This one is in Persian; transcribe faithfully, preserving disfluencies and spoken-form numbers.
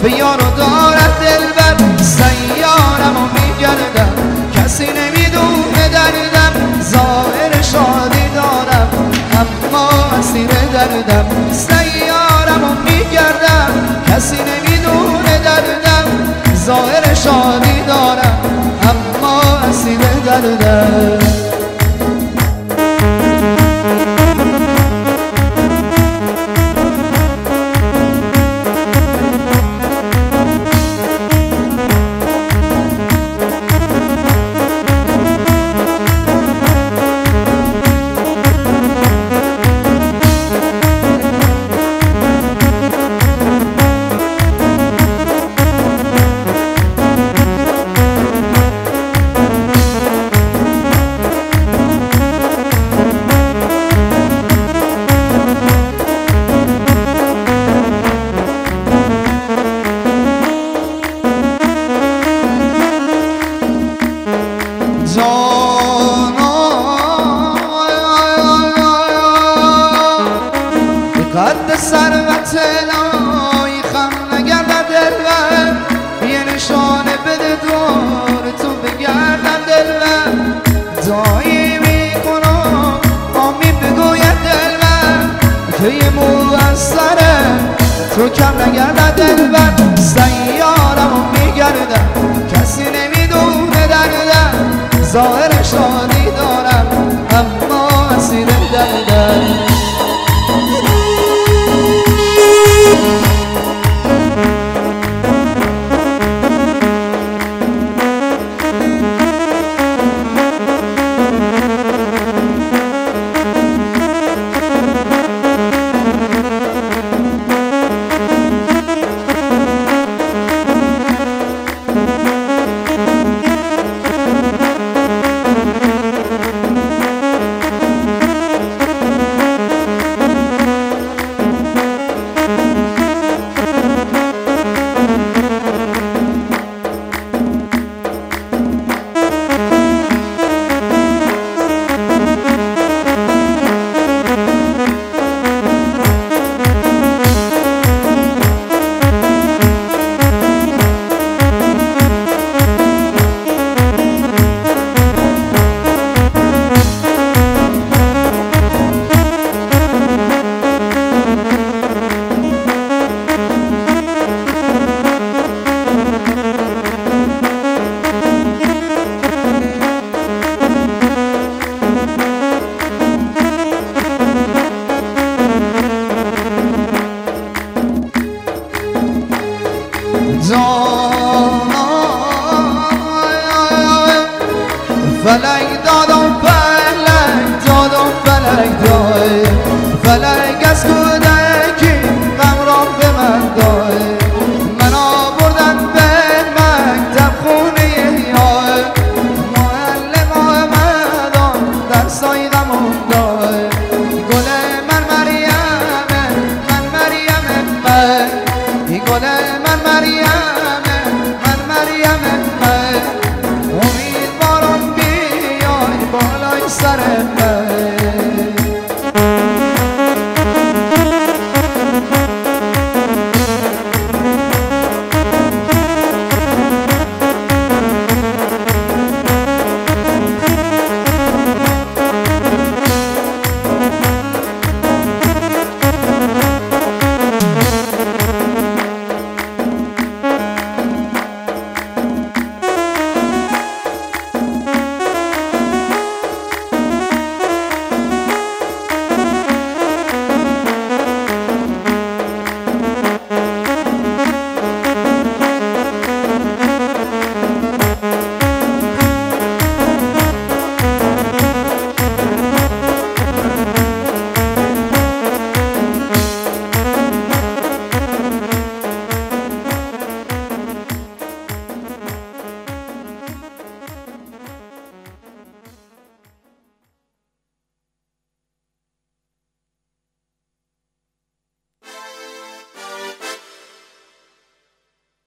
یارو دارد دلبر سیارم و میگردم کسی نمیدونه دردم ظاهر شادی دارم اما اسیر دردم سیارم و میگردم کسی نمیدونه دردم ظاهر شادی دارم اما اسیر دردم قد ثروت الهی خم نگردد دلبر یه نشانه بده دور تو بگردم دلبر دایی میکنم آمین بگوید دلبر که یه مو از سره تو کم نگردد دلبر سیارم و میگردم کسی نمیدونه دردم ظاهر شادی دارم اما اسیر دردم فلک دادم فلک دادم فلک داد فلک از کودکی غم را به من داد من آوردن به مکتب خونه یاد معلم آمدم در سای غمم داد گل من مریم من مریم من گل من مریم من مریم